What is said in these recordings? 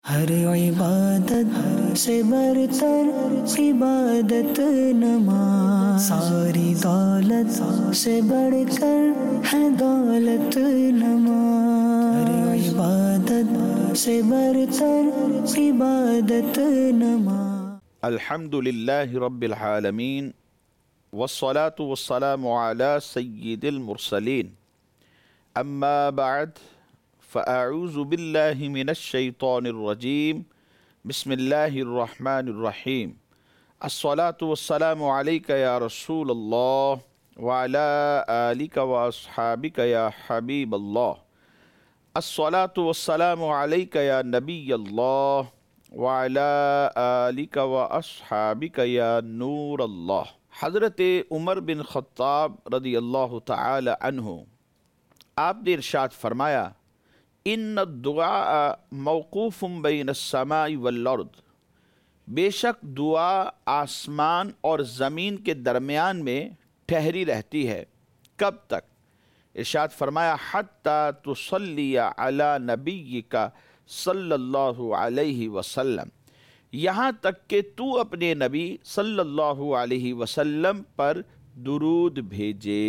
ہر عبادت سے برتر عبادت نماز، ساری دولت سے بڑھ کر ہے دولت نماز، ہر عبادت سے برتر عبادت نماز۔ الحمد للہ رب العالمین والصلاة والسلام علی سید المرسلین، اما بعد فاعوذ باللہ من الشیطان الرجیم، بسم اللہ الرحمن الرحیم۔ الصلاة والسلام علیک یا رسول اللہ وعلی آلک واصحابک یا حبیب اللہ، الصلاة والسلام علیک یا نبی اللہ وعلی آلک واصحابک یا نور اللہ۔ حضرت عمر بن خطاب رضی اللہ تعالی عنہ آپ نے ارشاد فرمایا، ان الدعاء موقوف بین السماء والارض، بے شک دعا آسمان اور زمین کے درمیان میں ٹھہری رہتی ہے۔ کب تک؟ ارشاد فرمایا، حتی تصلی علی نبیک صلی اللہ علیہ وسلم، یہاں تک کہ تو اپنے نبی صلی اللہ علیہ وسلم پر درود بھیجے۔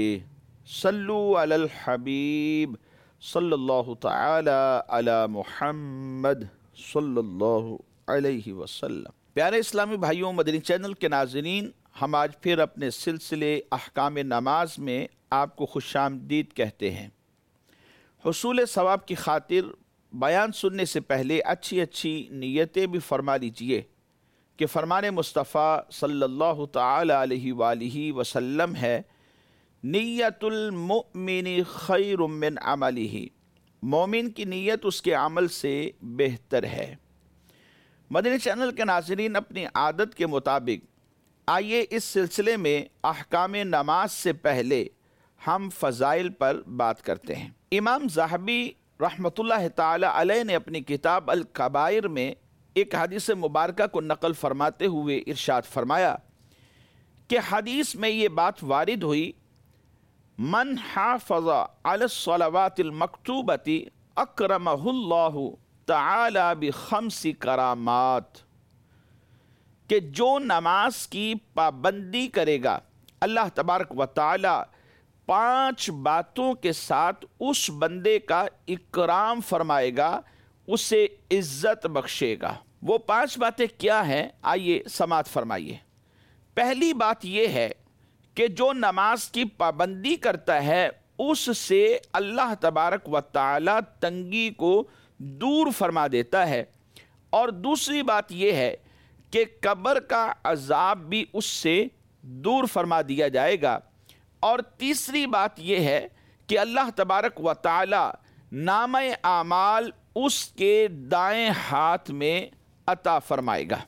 صلو علی الحبیب صلی اللہ تعالی علی محمد صلی اللہ علیہ وسلم۔ پیارے اسلامی بھائیوں، مدنی چینل کے ناظرین، ہم آج پھر اپنے سلسلے احکام نماز میں آپ کو خوش آمدید کہتے ہیں۔ حصول ثواب کی خاطر بیان سننے سے پہلے اچھی نیتیں بھی فرما لیجئے کہ فرمان مصطفیٰ صلی اللہ تعالی علیہ وآلہ وسلم ہے، نیت المؤمن خیر من عملہ، مومن کی نیت اس کے عمل سے بہتر ہے۔ مدنی چینل کے ناظرین، اپنی عادت کے مطابق آئیے اس سلسلے میں احکام نماز سے پہلے ہم فضائل پر بات کرتے ہیں۔ امام ذہبی رحمۃ اللہ تعالی علیہ نے اپنی کتاب الکبائر میں ایک حدیث مبارکہ کو نقل فرماتے ہوئے ارشاد فرمایا کہ حدیث میں یہ بات وارد ہوئی، من حافظ علی الصلوات المکتوبۃ اکرمہ اللہ تعالی بخمس کرامات، کہ جو نماز کی پابندی کرے گا اللہ تبارک و تعالی 5 باتوں کے ساتھ اس بندے کا اکرام فرمائے گا، اسے عزت بخشے گا۔ وہ 5 باتیں کیا ہیں؟ آئیے سماعت فرمائیے۔ پہلی بات یہ ہے کہ جو نماز کی پابندی کرتا ہے اس سے اللہ تبارک و تعالی تنگی کو دور فرما دیتا ہے، اور دوسری بات یہ ہے کہ قبر کا عذاب بھی اس سے دور فرما دیا جائے گا، اور تیسری بات یہ ہے کہ اللہ تبارک و تعالی نامہ اعمال اس کے دائیں ہاتھ میں عطا فرمائے گا۔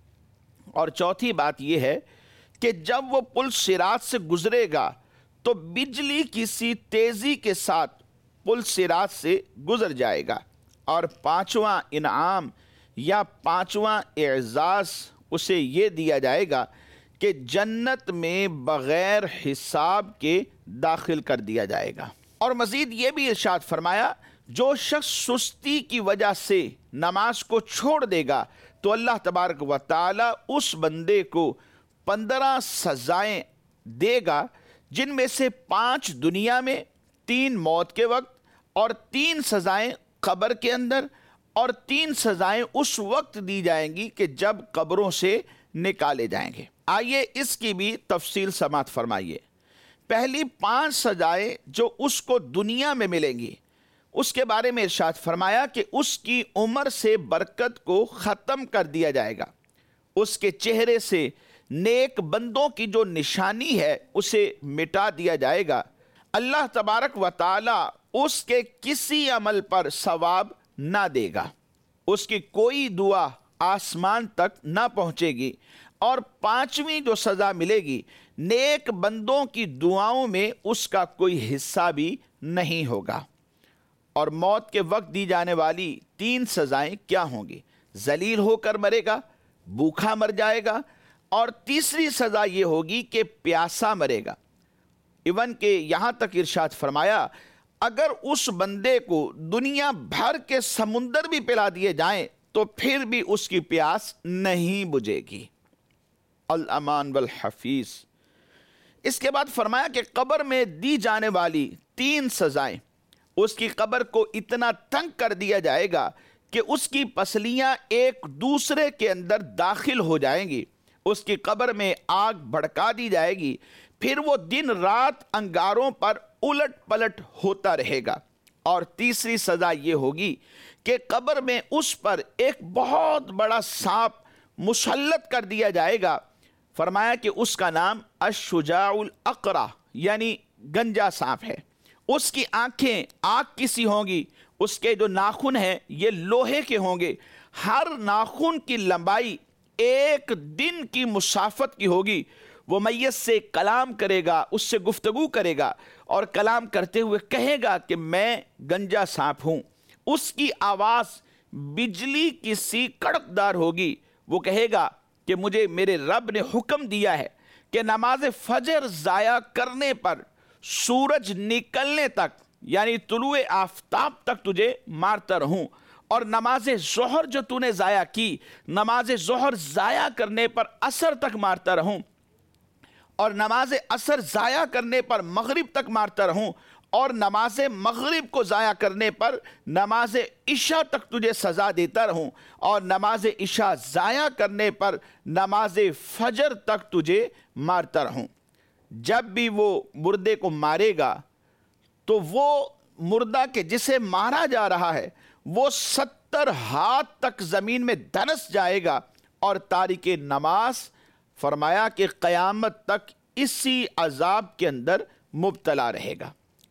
اور چوتھی بات یہ ہے کہ جب وہ پل صراط سے گزرے گا تو بجلی کی سی تیزی کے ساتھ پل صراط سے گزر جائے گا۔ اور 5واں انعام یا 5واں اعزاز اسے یہ دیا جائے گا کہ جنت میں بغیر حساب کے داخل کر دیا جائے گا۔ اور مزید یہ بھی ارشاد فرمایا، جو شخص سستی کی وجہ سے نماز کو چھوڑ دے گا تو اللہ تبارک و تعالی اس بندے کو 15 سزائیں دے گا، جن میں سے 5 دنیا میں، 3 موت کے وقت، اور 3 سزائیں قبر کے اندر، اور 3 سزائیں اس وقت دی جائیں گی کہ جب قبروں سے نکالے جائیں گے۔ آئیے اس کی بھی تفصیل سماعت فرمائیے۔ پہلی 5 سزائیں جو اس کو دنیا میں ملیں گی، اس کے بارے میں ارشاد فرمایا کہ اس کی عمر سے برکت کو ختم کر دیا جائے گا، اس کے چہرے سے نیک بندوں کی جو نشانی ہے اسے مٹا دیا جائے گا، اللہ تبارک و تعالی اس کے کسی عمل پر ثواب نہ دے گا، اس کی کوئی دعا آسمان تک نہ پہنچے گی، اور 5ویں جو سزا ملے گی، نیک بندوں کی دعاؤں میں اس کا کوئی حصہ بھی نہیں ہوگا۔ اور موت کے وقت دی جانے والی 3 سزائیں کیا ہوں گی؟ ذلیل ہو کر مرے گا، بھوکا مر جائے گا، اور تیسری سزا یہ ہوگی کہ پیاسا مرے گا۔ ایون کہ یہاں تک ارشاد فرمایا، اگر اس بندے کو دنیا بھر کے سمندر بھی پلا دیے جائیں تو پھر بھی اس کی پیاس نہیں بجھے گی۔ الامان والحفیظ۔ اس کے بعد فرمایا کہ قبر میں دی جانے والی 3 سزائیں، اس کی قبر کو اتنا تنگ کر دیا جائے گا کہ اس کی پسلیاں ایک دوسرے کے اندر داخل ہو جائیں گی، اس کی قبر میں آگ بھڑکا دی جائے گی، پھر وہ دن رات انگاروں پر الٹ پلٹ ہوتا رہے گا۔ اور تیسری سزا یہ ہوگی کہ قبر میں اس پر ایک بہت بڑا سانپ مسلط کر دیا جائے گا۔ فرمایا کہ اس کا نام الشجاع الاقرع یعنی گنجا سانپ ہے۔ اس کی آنکھیں آگ کی سی ہوں گی، اس کے جو ناخن ہیں یہ لوہے کے ہوں گے، ہر ناخن کی لمبائی 1 دن کی مسافت کی ہوگی۔ وہ میت سے کلام کرے گا، اس سے گفتگو کرے گا اور کلام کرتے ہوئے کہے گا کہ میں گنجا سانپ ہوں۔ اس کی آواز بجلی کی سی کڑکدار ہوگی۔ وہ کہے گا کہ مجھے میرے رب نے حکم دیا ہے کہ نماز فجر ضائع کرنے پر سورج نکلنے تک یعنی طلوع آفتاب تک تجھے مارتا رہوں، اور نماز ظہر جو تو نے ضائع کی، نماز ظہر ضائع کرنے پر عصر تک مارتا رہوں، اور نماز عصر ضائع کرنے پر مغرب تک مارتا رہوں، اور نماز مغرب کو ضائع کرنے پر نماز عشاء تک تجھے سزا دیتا رہوں، اور نماز عشاء ضائع کرنے پر نماز فجر تک تجھے مارتا رہوں۔ جب بھی وہ مردے کو مارے گا تو وہ مردہ کے جسے مارا جا رہا ہے وہ 70 ہاتھ تک زمین میں دنس جائے گا، اور تارک نماز فرمایا کہ قیامت تک اسی عذاب کے اندر مبتلا رہے گا۔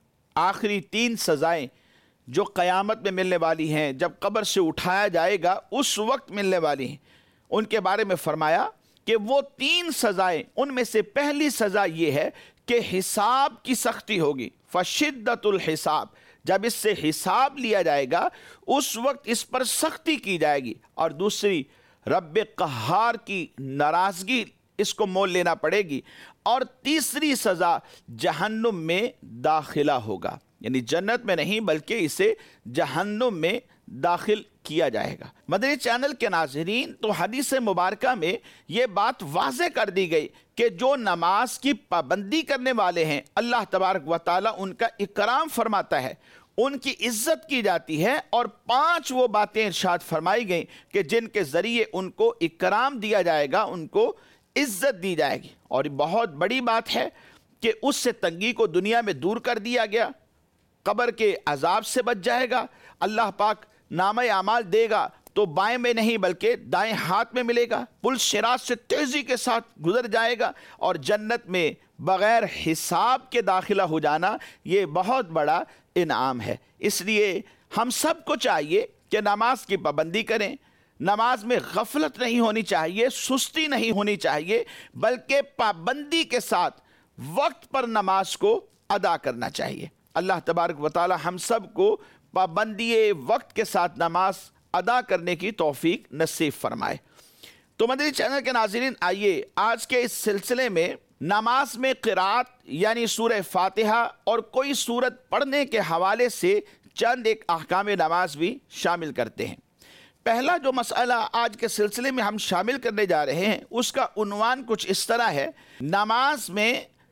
آخری 3 سزائیں جو قیامت میں ملنے والی ہیں، جب قبر سے اٹھایا جائے گا اس وقت ملنے والی ہیں، ان کے بارے میں فرمایا کہ وہ 3 سزائیں، ان میں سے پہلی سزا یہ ہے کہ حساب کی سختی ہوگی، فشدت الحساب، جب اس سے حساب لیا جائے گا اس وقت اس پر سختی کی جائے گی، اور دوسری رب قہار کی ناراضگی اس کو مول لینا پڑے گی، اور تیسری سزا جہنم میں داخلہ ہوگا، یعنی جنت میں نہیں بلکہ اسے جہنم میں داخل کیا جائے گا۔ مدنی چینل کے ناظرین، تو حدیث مبارکہ میں یہ بات واضح کر دی گئی کہ جو نماز کی پابندی کرنے والے ہیں اللہ تبارک و تعالیٰ ان کا اکرام فرماتا ہے، ان کی عزت کی جاتی ہے، اور 5 وہ باتیں ارشاد فرمائی گئیں کہ جن کے ذریعے ان کو اکرام دیا جائے گا، ان کو عزت دی جائے گی۔ اور بہت بڑی بات ہے کہ اس سے تنگی کو دنیا میں دور کر دیا گیا، قبر کے عذاب سے بچ جائے گا، اللہ پاک نامہ اعمال دے گا تو بائیں میں نہیں بلکہ دائیں ہاتھ میں ملے گا، پل صراط سے تیزی کے ساتھ گزر جائے گا، اور جنت میں بغیر حساب کے داخلہ ہو جانا یہ بہت بڑا انعام ہے۔ اس لیے ہم سب کو چاہیے کہ نماز کی پابندی کریں، نماز میں غفلت نہیں ہونی چاہیے، سستی نہیں ہونی چاہیے، بلکہ پابندی کے ساتھ وقت پر نماز کو ادا کرنا چاہیے۔ اللہ تبارک و تعالی ہم سب کو پابندی وقت کے ساتھ نماز ادا کرنے کی توفیق نصیب فرمائے۔ تو مدنی چینل کے ناظرین، آئیے آج کے اس سلسلے میں نماز میں قرات یعنی سورہ فاتحہ اور کوئی سورت پڑھنے کے حوالے سے چند ایک احکام نماز بھی شامل کرتے ہیں۔ پہلا جو مسئلہ آج کے سلسلے میں ہم شامل کرنے جا رہے ہیں اس کا عنوان کچھ اس طرح ہے: نماز میں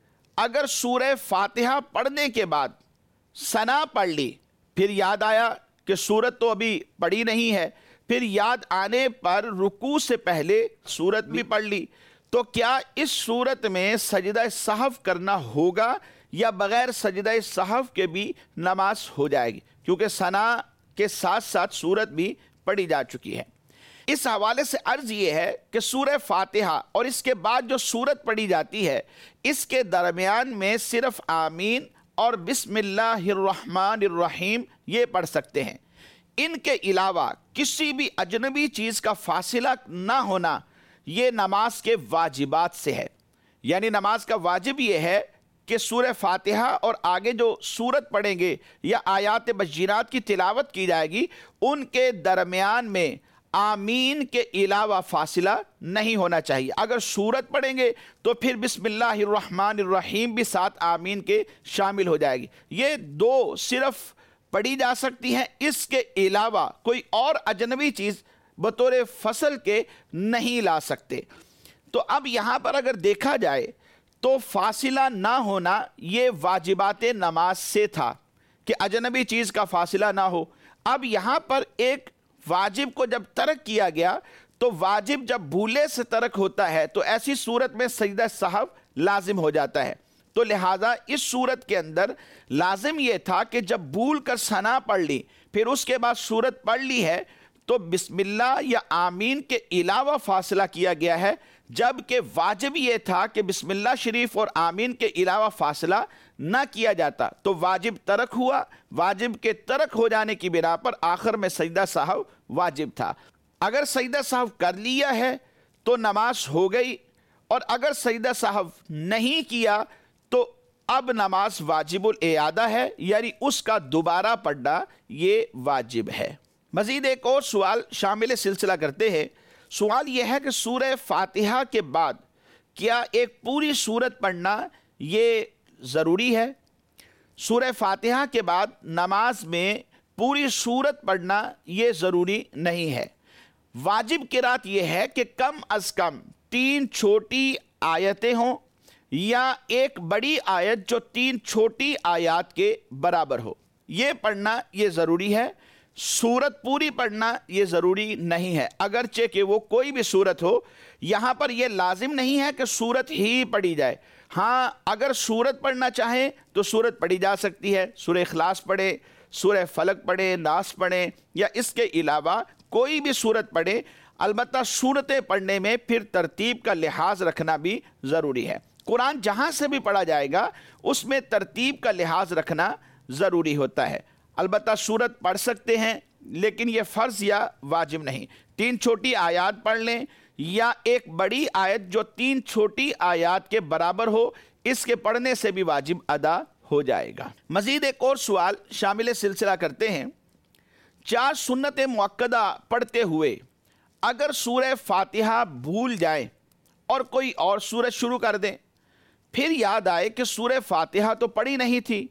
اگر سورہ فاتحہ پڑھنے کے بعد ثنا پڑھ لی، پھر یاد آیا کہ سورت تو ابھی پڑھی نہیں ہے، پھر یاد آنے پر رکوع سے پہلے سورت بھی پڑھ لی، تو کیا اس صورت میں سجدہ سہو کرنا ہوگا یا بغیر سجدہ سہو کے بھی نماز ہو جائے گی؟ کیونکہ ثنا کے ساتھ ساتھ سورت بھی پڑھی جا چکی ہے۔ اس حوالے سے عرض یہ ہے کہ سورہ فاتحہ اور اس کے بعد جو سورت پڑھی جاتی ہے اس کے درمیان میں صرف آمین اور بسم اللہ الرحمن الرحیم یہ پڑھ سکتے ہیں۔ ان کے علاوہ کسی بھی اجنبی چیز کا فاصلہ نہ ہونا یہ نماز کے واجبات سے ہے۔ یعنی نماز کا واجب یہ ہے کہ سورہ فاتحہ اور آگے جو سورت پڑھیں گے یا آیات بشیرات کی تلاوت کی جائے گی ان کے درمیان میں آمین کے علاوہ فاصلہ نہیں ہونا چاہیے۔ اگر سورت پڑھیں گے تو پھر بسم اللہ الرحمن الرحیم بھی ساتھ آمین کے شامل ہو جائے گی۔ یہ 2 صرف پڑھی جا سکتی ہیں، اس کے علاوہ کوئی اور اجنبی چیز بطور فصل کے نہیں لا سکتے۔ تو اب یہاں پر اگر دیکھا جائے تو فاصلہ نہ ہونا یہ واجبات نماز سے تھا کہ اجنبی چیز کا فاصلہ نہ ہو۔ اب یہاں پر ایک واجب کو جب ترک کیا گیا تو واجب جب بھولے سے ترک ہوتا ہے تو ایسی صورت میں سجدہ سہو لازم ہو جاتا ہے۔ تو لہٰذا اس صورت کے اندر لازم یہ تھا کہ جب بھول کر ثنا پڑھ لی پھر اس کے بعد صورت پڑھ لی ہے تو بسم اللہ یا آمین کے علاوہ فاصلہ کیا گیا ہے، جبکہ واجب یہ تھا کہ بسم اللہ شریف اور آمین کے علاوہ فاصلہ نہ کیا جاتا۔ تو واجب ترک ہوا، واجب کے ترک ہو جانے کی بنا پر آخر میں سجدہ سہو واجب تھا۔ اگر سجدہ سہو کر لیا ہے تو نماز ہو گئی، اور اگر سجدہ سہو نہیں کیا تو اب نماز واجب الاعادہ ہے، یعنی اس کا دوبارہ پڑھنا یہ واجب ہے۔ مزید ایک اور سوال شامل سلسلہ کرتے ہیں۔ سوال یہ ہے کہ سورہ فاتحہ کے بعد کیا ایک پوری سورت پڑھنا یہ ضروری ہے؟ سورہ فاتحہ کے بعد نماز میں پوری سورت پڑھنا یہ ضروری نہیں ہے۔ واجب قرات یہ ہے کہ کم از کم 3 چھوٹی آیتیں ہوں یا ایک بڑی آیت جو 3 چھوٹی آیات کے برابر ہو، یہ پڑھنا یہ ضروری ہے۔ سورت پوری پڑھنا یہ ضروری نہیں ہے، اگرچہ کہ وہ کوئی بھی سورت ہو۔ یہاں پر یہ لازم نہیں ہے کہ سورت ہی پڑھی جائے، ہاں اگر سورت پڑھنا چاہیں تو سورت پڑھی جا سکتی ہے، سورہ اخلاص پڑھے، سورہ فلق پڑھے، ناس پڑھیں، یا اس کے علاوہ کوئی بھی سورت پڑھے۔ البتہ سورتیں پڑھنے میں پھر ترتیب کا لحاظ رکھنا بھی ضروری ہے۔ قرآن جہاں سے بھی پڑھا جائے گا اس میں ترتیب کا لحاظ رکھنا ضروری ہوتا ہے۔ البتہ سورت پڑھ سکتے ہیں لیکن یہ فرض یا واجب نہیں۔ 3 چھوٹی آیات پڑھ لیں یا ایک بڑی آیت جو 3 چھوٹی آیات کے برابر ہو، اس کے پڑھنے سے بھی واجب ادا ہو جائے گا۔ مزید ایک اور سوال شامل سلسلہ کرتے ہیں۔ 4 سنت مؤکدہ پڑھتے ہوئے اگر سورہ فاتحہ بھول جائیں اور کوئی اور سورت شروع کر دیں، پھر یاد آئے کہ سورہ فاتحہ تو پڑھی نہیں تھی،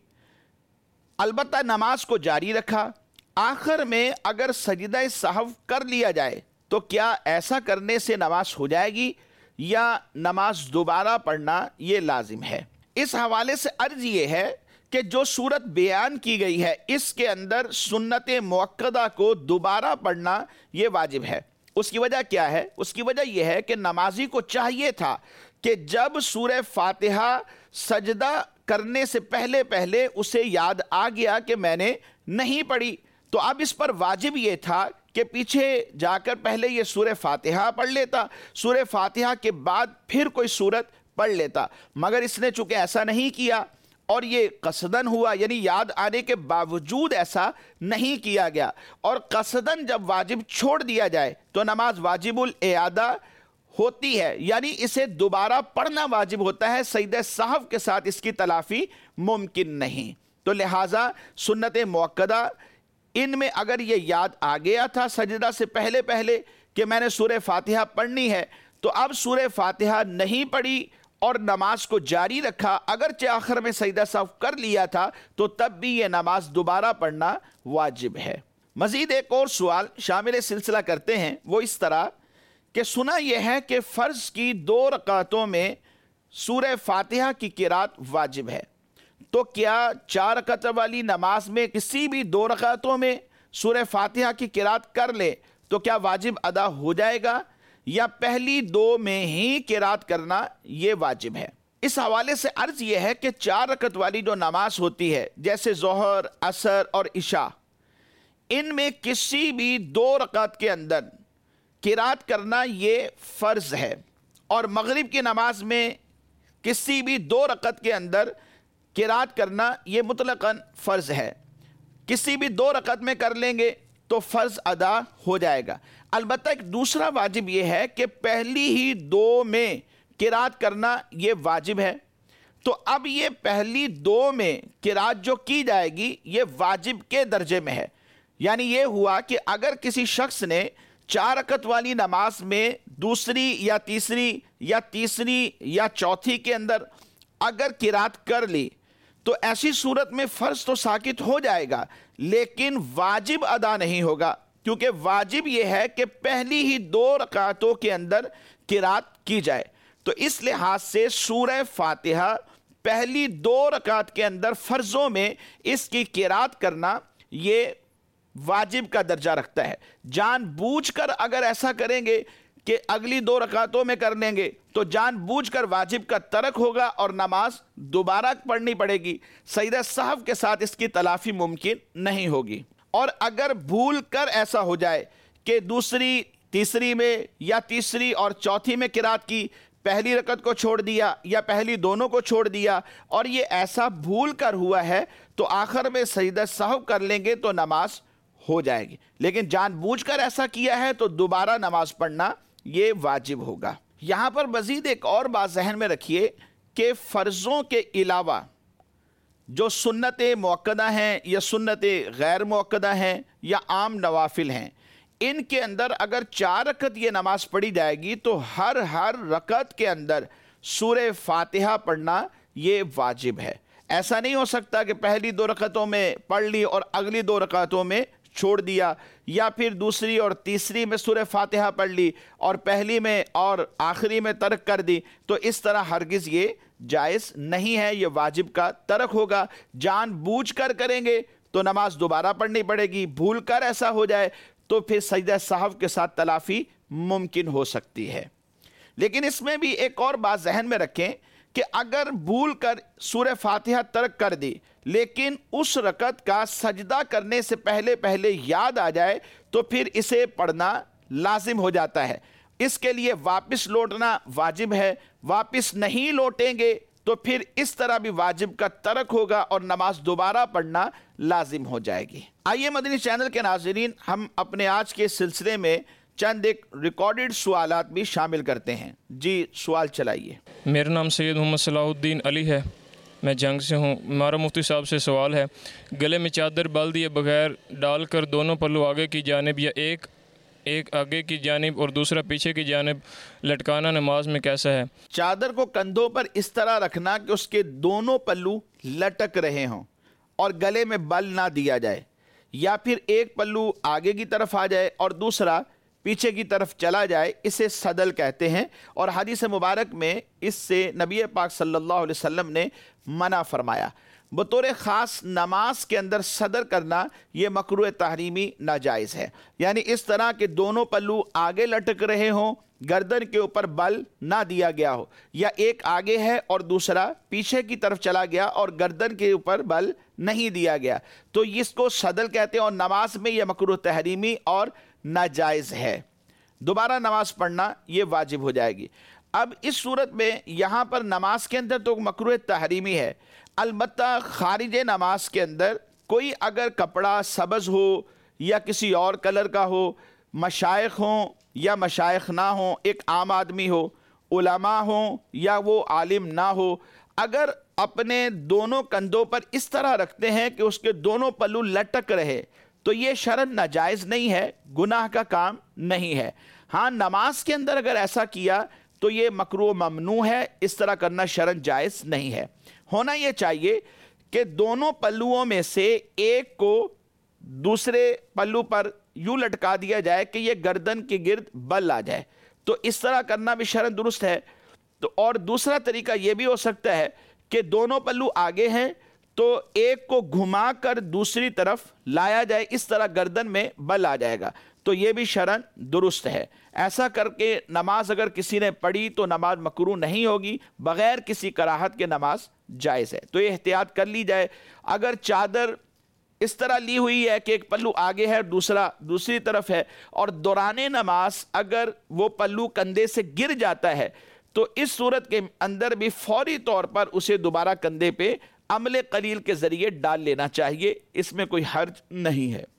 البتہ نماز کو جاری رکھا، آخر میں اگر سجدہ سہو کر لیا جائے تو کیا ایسا کرنے سے نماز ہو جائے گی یا نماز دوبارہ پڑھنا یہ لازم ہے؟ اس حوالے سے عرض یہ ہے کہ جو صورت بیان کی گئی ہے اس کے اندر سنت مؤکدہ کو دوبارہ پڑھنا یہ واجب ہے۔ اس کی وجہ کیا ہے؟ اس کی وجہ یہ ہے کہ نمازی کو چاہیے تھا کہ جب سورہ فاتحہ سجدہ کرنے سے پہلے اسے یاد آ گیا کہ میں نے نہیں پڑھی، تو اب اس پر واجب یہ تھا کہ پیچھے جا کر پہلے یہ سورہ فاتحہ پڑھ لیتا، سورہ فاتحہ کے بعد پھر کوئی سورت پڑھ لیتا، مگر اس نے چونکہ ایسا نہیں کیا اور یہ قصدن ہوا، یعنی یاد آنے کے باوجود ایسا نہیں کیا گیا، اور قصدن جب واجب چھوڑ دیا جائے تو نماز واجب الاعادہ ہوتی ہے، یعنی اسے دوبارہ پڑھنا واجب ہوتا ہے، سجدہ سہو کے ساتھ اس کی تلافی ممکن نہیں۔ تو لہٰذا سنت مؤکدہ ان میں اگر یہ یاد آ گیا تھا سجدہ سے پہلے کہ میں نے سورہ فاتحہ پڑھنی ہے، تو اب سورہ فاتحہ نہیں پڑھی اور نماز کو جاری رکھا، اگرچہ آخر میں سجدہ سہو کر لیا تھا تو تب بھی یہ نماز دوبارہ پڑھنا واجب ہے۔ مزید ایک اور سوال شامل سلسلہ کرتے ہیں، وہ اس طرح کہ سنا یہ ہے کہ فرض کی 2 رکعتوں میں سورہ فاتحہ کی قرات واجب ہے، تو کیا 4 رکعت والی نماز میں کسی بھی 2 رکعتوں میں سورہ فاتحہ کی قرات کر لے تو کیا واجب ادا ہو جائے گا یا پہلی 2 میں ہی قرات کرنا یہ واجب ہے؟ اس حوالے سے عرض یہ ہے کہ 4 رکعت والی جو نماز ہوتی ہے جیسے ظہر، عصر اور عشاء، ان میں کسی بھی 2 رکعت کے اندر قرات کرنا یہ فرض ہے، اور مغرب کی نماز میں کسی بھی 2 رکعت کے اندر قرات کرنا یہ مطلقاً فرض ہے۔ کسی بھی 2 رکعت میں کر لیں گے تو فرض ادا ہو جائے گا۔ البتہ ایک دوسرا واجب یہ ہے کہ پہلی ہی 2 میں قرات کرنا یہ واجب ہے، تو اب یہ پہلی 2 میں قرات جو کی جائے گی یہ واجب کے درجے میں ہے، یعنی یہ ہوا کہ اگر کسی شخص نے 4 رکعت والی نماز میں دوسری یا تیسری یا چوتھی کے اندر اگر قرات کر لی تو ایسی صورت میں فرض تو ساقط ہو جائے گا لیکن واجب ادا نہیں ہوگا، کیونکہ واجب یہ ہے کہ پہلی ہی 2 رکعتوں کے اندر قرات کی جائے. تو اس لحاظ سے سورہ فاتحہ پہلی 2 رکعت کے اندر فرضوں میں اس کی قرات کرنا یہ واجب کا درجہ رکھتا ہے. جان بوجھ کر اگر ایسا کریں گے کہ اگلی 2 رکعتوں میں کر لیں گے تو جان بوجھ کر واجب کا ترک ہوگا اور نماز دوبارہ پڑھنی پڑے گی. سجدہ سہو کے ساتھ اس کی تلافی ممکن نہیں ہوگی. اور اگر بھول کر ایسا ہو جائے کہ دوسری تیسری میں یا تیسری اور چوتھی میں قرات کی، پہلی رکعت کو چھوڑ دیا یا پہلی دونوں کو چھوڑ دیا، اور یہ ایسا بھول کر ہوا ہے تو آخر میں سجدہ سہو کر لیں گے تو نماز ہو جائے گی. لیکن جان بوجھ کر ایسا کیا ہے تو دوبارہ نماز پڑھنا یہ واجب ہوگا. یہاں پر مزید ایک اور بات ذہن میں رکھیے کہ فرضوں کے علاوہ جو سنت مؤکدہ ہیں یا سنت غیر مؤکدہ ہیں یا عام نوافل ہیں، ان کے اندر اگر 4 رکعت یہ نماز پڑھی جائے گی تو ہر رکعت کے اندر سورہ فاتحہ پڑھنا یہ واجب ہے. ایسا نہیں ہو سکتا کہ پہلی 2 رکعتوں میں پڑھ لی اور اگلی 2 رکعتوں میں چھوڑ دیا، یا پھر دوسری اور تیسری میں سورہ فاتحہ پڑھ لی اور پہلی میں اور آخری میں ترک کر دی. تو اس طرح ہرگز یہ جائز نہیں ہے، یہ واجب کا ترک ہوگا. جان بوجھ کر کریں گے تو نماز دوبارہ پڑھنی پڑے گی. بھول کر ایسا ہو جائے تو پھر سجدہ سہو کے ساتھ تلافی ممکن ہو سکتی ہے. لیکن اس میں بھی ایک اور بات ذہن میں رکھیں کہ اگر بھول کر سورہ فاتحہ ترک کر دی لیکن اس رکعت کا سجدہ کرنے سے پہلے یاد آ جائے تو پھر اسے پڑھنا لازم ہو جاتا ہے. اس کے لیے واپس لوٹنا واجب ہے. واپس نہیں لوٹیں گے تو پھر اس طرح بھی واجب کا ترک ہوگا اور نماز دوبارہ پڑھنا لازم ہو جائے گی. آئیے مدنی چینل کے ناظرین، ہم اپنے آج کے سلسلے میں چند ایک ریکارڈڈ سوالات بھی شامل کرتے ہیں. جی سوال چلائیے. میرا نام سید محمد صلاح الدین علی ہے، میں جنگ سے ہوں. ہمارا مفتی صاحب سے سوال ہے، گلے میں چادر بال دیے بغیر ڈال کر دونوں پلو آگے کی جانب یا ایک آگے کی جانب اور دوسرا پیچھے کی جانب لٹکانا نماز میں کیسا ہے؟ چادر کو کندھوں پر اس طرح رکھنا کہ اس کے دونوں پلو لٹک رہے ہوں اور گلے میں بل نہ دیا جائے، یا پھر ایک پلو آگے کی طرف آ جائے اور دوسرا پیچھے کی طرف چلا جائے، اسے صدل کہتے ہیں. اور حدیث مبارک میں اس سے نبی پاک صلی اللہ علیہ وسلم نے منع فرمایا. بطور خاص نماز کے اندر صدر کرنا یہ مکروہ تحریمی ناجائز ہے. یعنی اس طرح کہ دونوں پلو آگے لٹک رہے ہوں، گردن کے اوپر بل نہ دیا گیا ہو، یا ایک آگے ہے اور دوسرا پیچھے کی طرف چلا گیا اور گردن کے اوپر بل نہیں دیا گیا، تو اس کو صدل کہتے ہیں. اور نماز میں یہ مکروہ تحریمی اور ناجائز ہے. دوبارہ نماز پڑھنا یہ واجب ہو جائے گی. اب اس صورت میں یہاں پر نماز کے اندر تو مکروہ تحریمی ہے، البتہ خارج نماز کے اندر کوئی اگر کپڑا سبز ہو یا کسی اور کلر کا ہو، مشائخ ہوں یا مشائخ نہ ہوں، ایک عام آدمی ہو، علماء ہوں یا وہ عالم نہ ہو، اگر اپنے دونوں کندھوں پر اس طرح رکھتے ہیں کہ اس کے دونوں پلو لٹک رہے تو یہ شرعاً ناجائز نہیں ہے، گناہ کا کام نہیں ہے. ہاں نماز کے اندر اگر ایسا کیا تو یہ مکروہ ممنوع ہے، اس طرح کرنا شرعاً جائز نہیں ہے. ہونا یہ چاہیے کہ دونوں پلوؤں میں سے ایک کو دوسرے پلو پر یوں لٹکا دیا جائے کہ یہ گردن کے گرد بل آ جائے، تو اس طرح کرنا بھی شرعاً درست ہے. تو اور دوسرا طریقہ یہ بھی ہو سکتا ہے کہ دونوں پلو آگے ہیں تو ایک کو گھما کر دوسری طرف لایا جائے، اس طرح گردن میں بل آ جائے گا، تو یہ بھی شرعاً درست ہے. ایسا کر کے نماز اگر کسی نے پڑھی تو نماز مکروہ نہیں ہوگی، بغیر کسی کراہت کے نماز جائز ہے. تو یہ احتیاط کر لی جائے. اگر چادر اس طرح لی ہوئی ہے کہ ایک پلو آگے ہے دوسرا دوسری طرف ہے، اور دوران نماز اگر وہ پلو کندھے سے گر جاتا ہے تو اس صورت کے اندر بھی فوری طور پر اسے دوبارہ کندھے پہ عمل قلیل کے ذریعے ڈال لینا چاہیے، اس میں کوئی حرج نہیں ہے.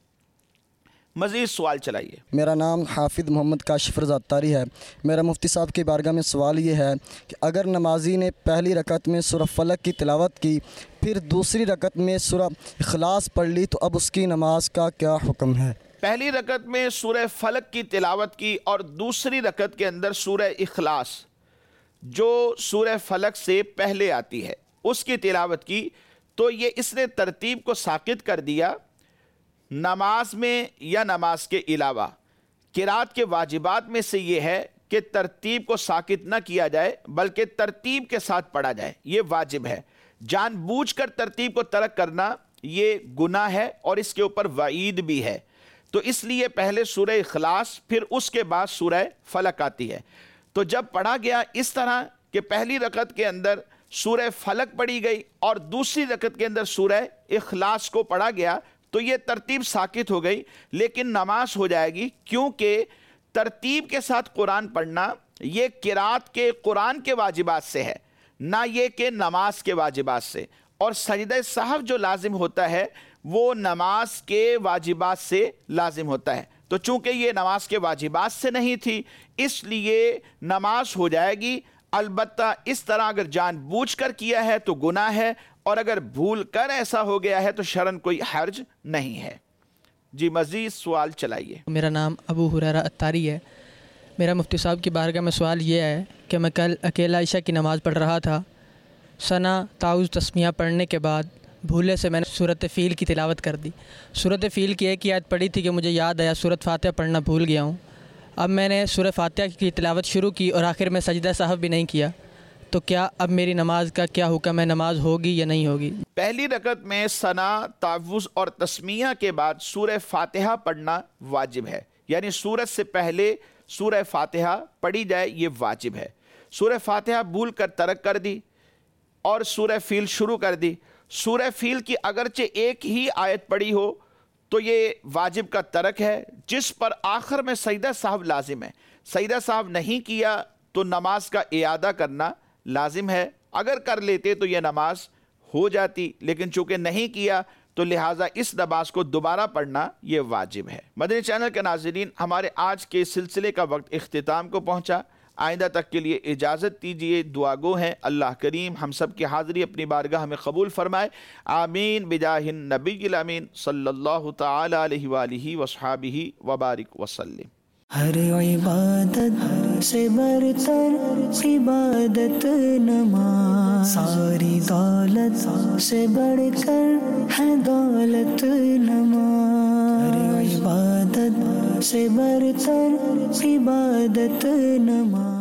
مزید سوال چلائیے. میرا نام حافظ محمد کاشف رضا اتاری ہے. میرا مفتی صاحب کی بارگاہ میں سوال یہ ہے کہ اگر نمازی نے پہلی رکعت میں سورہ فلق کی تلاوت کی، پھر دوسری رکعت میں سورہ اخلاص پڑھ لی، تو اب اس کی نماز کا کیا حکم ہے؟ پہلی رکعت میں سورہ فلق کی تلاوت کی اور دوسری رکعت کے اندر سورہ اخلاص جو سورہ فلق سے پہلے آتی ہے اس کی تلاوت کی، تو یہ اس نے ترتیب کو ساقط کر دیا. نماز میں یا نماز کے علاوہ قرات کے واجبات میں سے یہ ہے کہ ترتیب کو ساکت نہ کیا جائے بلکہ ترتیب کے ساتھ پڑھا جائے، یہ واجب ہے۔ جان بوجھ کر ترتیب کو ترک کرنا یہ گناہ ہے اور اس کے اوپر وعید بھی ہے۔ تو اس لیے پہلے سورہ اخلاص پھر اس کے بعد سورہ فلق آتی ہے۔ تو جب پڑھا گیا اس طرح کہ پہلی رکعت کے اندر سورہ فلق پڑھی گئی اور دوسری رکعت کے اندر سورہ اخلاص کو پڑھا گیا تو یہ ترتیب ساکت ہو گئی، لیکن نماز ہو جائے گی، کیونکہ ترتیب کے ساتھ قرآن پڑھنا یہ قرات کے قرآن کے واجبات سے ہے، نہ یہ کہ نماز کے واجبات سے۔ اور سجدہ سہو جو لازم ہوتا ہے وہ نماز کے واجبات سے لازم ہوتا ہے، تو چونکہ یہ نماز کے واجبات سے نہیں تھی اس لیے نماز ہو جائے گی۔ البتہ اس طرح اگر جان بوجھ کر کیا ہے تو گناہ ہے، اور اگر بھول کر ایسا ہو گیا ہے تو شرعاً کوئی حرج نہیں ہے۔ جی مزید سوال چلائیے۔ میرا نام ابو ہریرہ اتاری ہے۔ میرا مفتی صاحب کی بارگاہ میں سوال یہ ہے کہ میں کل اکیلا عشاء کی نماز پڑھ رہا تھا، ثنا تعوذ تسمیہ پڑھنے کے بعد بھولے سے میں نے سورۃ فیل کی تلاوت کر دی۔ سورۃ فیل کی ایک آیت پڑھی تھی کہ مجھے یاد آیا سورۃ فاتحہ پڑھنا بھول گیا ہوں۔ اب میں نے سورۃ فاتحہ کی تلاوت شروع کی اور آخر میں سجدہ سہو بھی نہیں کیا، تو کیا اب میری نماز کا کیا حکم ہے؟ نماز ہوگی یا نہیں ہوگی؟ پہلی رکعت میں ثنا، تعوذ اور تسمیہ کے بعد سورہ فاتحہ پڑھنا واجب ہے، یعنی سورت سے پہلے سورہ فاتحہ پڑھی جائے، یہ واجب ہے۔ سورہ فاتحہ بھول کر ترک کر دی اور سورہ فیل شروع کر دی۔ سورہ فیل کی اگرچہ ایک ہی آیت پڑھی ہو تو یہ واجب کا ترک ہے، جس پر آخر میں سجدہ سہو لازم ہے۔ سجدہ سہو نہیں کیا تو نماز کا اعادہ کرنا لازم ہے، اگر کر لیتے تو یہ نماز ہو جاتی، لیکن چونکہ نہیں کیا تو لہٰذا اس نماز کو دوبارہ پڑھنا یہ واجب ہے۔ مدنی چینل کے ناظرین، ہمارے آج کے سلسلے کا وقت اختتام کو پہنچا۔ آئندہ تک کے لیے اجازت دیجیے، دعا گو ہیں اللہ کریم ہم سب کی حاضری اپنی بارگاہ میں قبول فرمائے، آمین بجاہ النبی الامین صلی اللہ تعالی علیہ وآلہ وصحابہ وبارک وسلم۔ ہر عبادت سے برتر عبادت نماز، ساری دولت سے بڑھ کر ہے دولت نماز، ہر عبادت سے برتر عبادت نماز۔